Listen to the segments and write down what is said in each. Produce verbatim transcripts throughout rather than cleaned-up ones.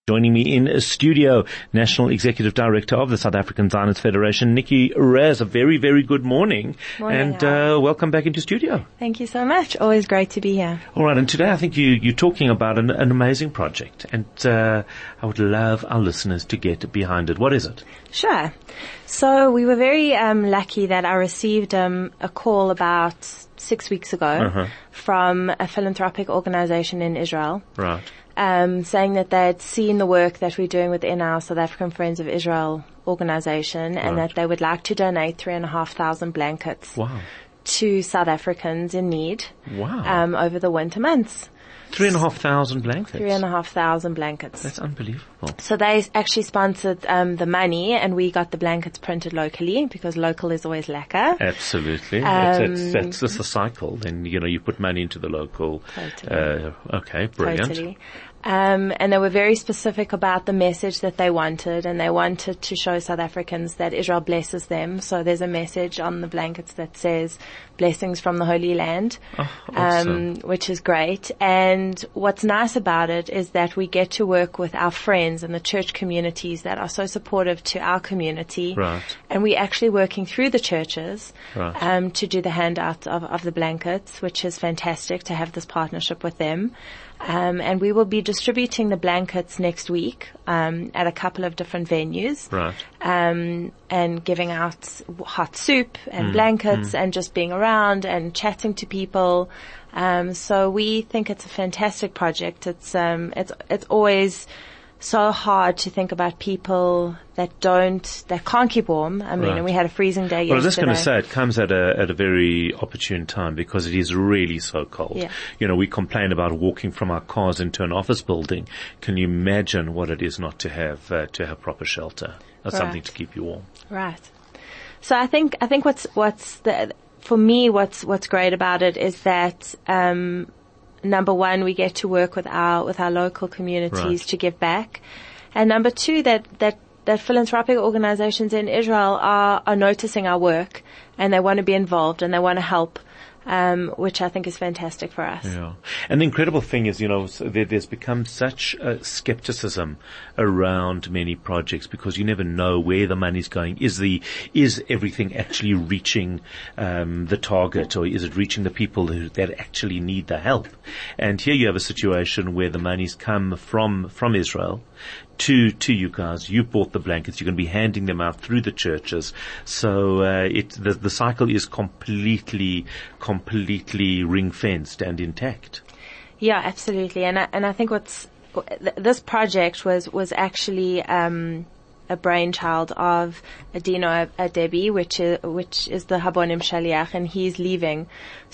Joining me in a studio, National Executive Director of the South African Zionist Federation, Nikki Raz. A very, very good morning. Morning, and uh, welcome back into studio. Thank you so much. Always great to be here. All right, and today I think you, you're talking about an, an amazing project, and uh, I would love our listeners to get behind it. What is it? Sure. So we were very um, lucky that I received um, a call about six weeks ago uh-huh. from a philanthropic organization in Israel. Right. Um, saying that they'd seen the work that we're doing within our South African Friends of Israel organization, and right. that they would like to donate three and a half thousand blankets wow. to South Africans in need wow. um, over the winter months. Three and a half thousand blankets? Three and a half thousand blankets. That's unbelievable. So they actually sponsored um, the money, and we got the blankets printed locally, because local is always lekker. Absolutely. Um, that's, that's, that's just a cycle. Then, you know, you put money into the local. Totally. Uh, okay, brilliant. Totally. Um, and they were very specific about the message that they wanted, and they wanted to show South Africans that Israel blesses them. So there's a message on the blankets that says blessings from the Holy Land, oh, awesome. um, which is great. And what's nice about it is that we get to work with our friends and the church communities that are so supportive to our community. Right. And we're actually working through the churches right. um, to do the handout of, of the blankets, which is fantastic to have this partnership with them. Um, and we will be distributing the blankets next week um, at a couple of different venues, right. um, and giving out hot soup and mm, blankets mm. and just being around and chatting to people. Um, so we think it's a fantastic project. It's um, it's it's always so hard to think about people that don't, that can't keep warm. I mean, right. and we had a freezing day well, yesterday. Well, I was just going to say, it comes at a, at a very opportune time, because it is really so cold. Yeah. You know, we complain about walking from our cars into an office building. Can you imagine what it is not to have, uh, to have proper shelter or right. something to keep you warm? Right. So I think, I think what's, what's the, for me, what's, what's great about it is that, um, number one, we get to work with our, with our local communities right. to give back. And number two, that, that, that philanthropic organizations in Israel are, are noticing our work, and they want to be involved and they want to help. Um, which I think is fantastic for us. Yeah. And the incredible thing is, you know, there, there's become such a skepticism around many projects, because you never know where the money's going. Is the, is everything actually reaching, um, the target, or is it reaching the people who, that actually need the help? And here you have a situation where the money's come from, from Israel to, to you guys. You bought the blankets. You're going to be handing them out through the churches. So, uh, it, the, the cycle is completely, completely ring-fenced and intact. Yeah, absolutely. And I, and I think what's, this project was, was actually, um, a brainchild of Adino Adebi, which is, which is the Habonim Shaliach, and he's leaving.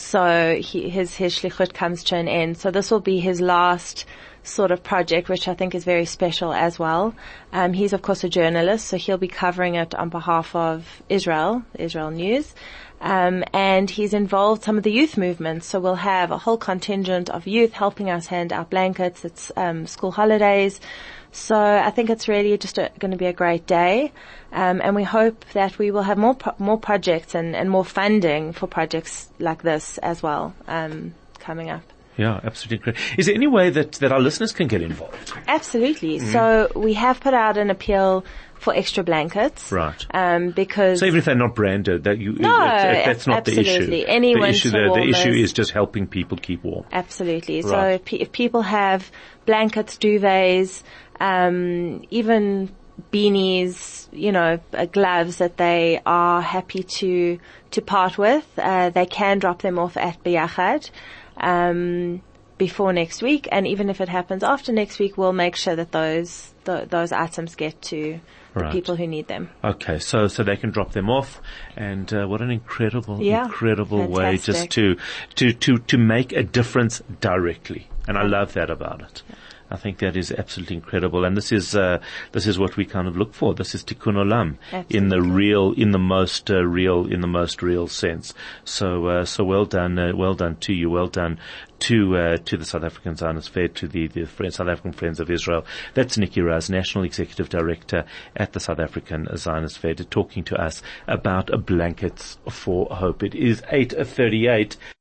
So he, his, his shlichut comes to an end. So this will be his last sort of project, which I think is very special as well. Um, he's of course a journalist, so he'll be covering it on behalf of Israel, Israel News. Um, and he's involved some of the youth movements. So we'll have a whole contingent of youth helping us hand out blankets. It's, um, school holidays. So I think it's really just going to be a great day. Um, and we hope that we will have more, pro- more projects and, and more funding for projects like this as well, um, coming up. Yeah, absolutely great. Is there any way that, that our listeners can get involved? Absolutely. Mm-hmm. So we have put out an appeal for extra blankets. Right. Um, because. So even if they're not branded, that you, no, it, that's not absolutely. the issue. Any the issue, the, the issue warmers. is just helping people keep warm. Absolutely. Right. So if, pe- if people have blankets, duvets, um, even beanies, you know, uh, gloves that they are happy to, to part with, uh, they can drop them off at Biyachad. Um, before next week, and even if it happens after next week, we'll make sure that those th- those items get to the right. people who need them. Okay, so so they can drop them off, and uh, what an incredible, yeah, incredible fantastic. way just to to to to make a difference directly, and I love that about it. Yeah. I think that is absolutely incredible, and this is uh, this is what we kind of look for. This is tikkun olam in the real, in the most uh, real, in the most real sense. So uh, so well done, uh, well done to you, well done to uh, to the South African Zionist Fair, to the the Friends, South African Friends of Israel. That's Nikki Raz, National Executive Director at the South African Zionist Fair, talking to us about blankets for hope. It is eight thirty-eight.